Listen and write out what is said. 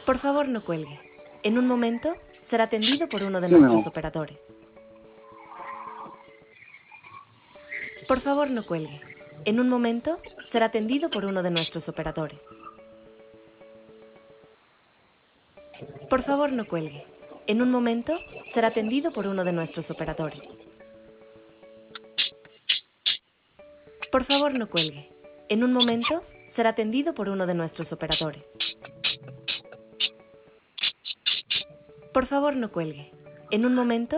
Por favor, no cuelgue. En un momento será atendido por uno de Sí, nuestros no. operadores. Por favor, no cuelgue. En un momento será atendido por uno de nuestros operadores. Por favor, no cuelgue. En un momento será atendido por uno de nuestros operadores. Por favor, no cuelgue. En un momento será atendido por uno de nuestros operadores. Por favor, no cuelgue. En un momento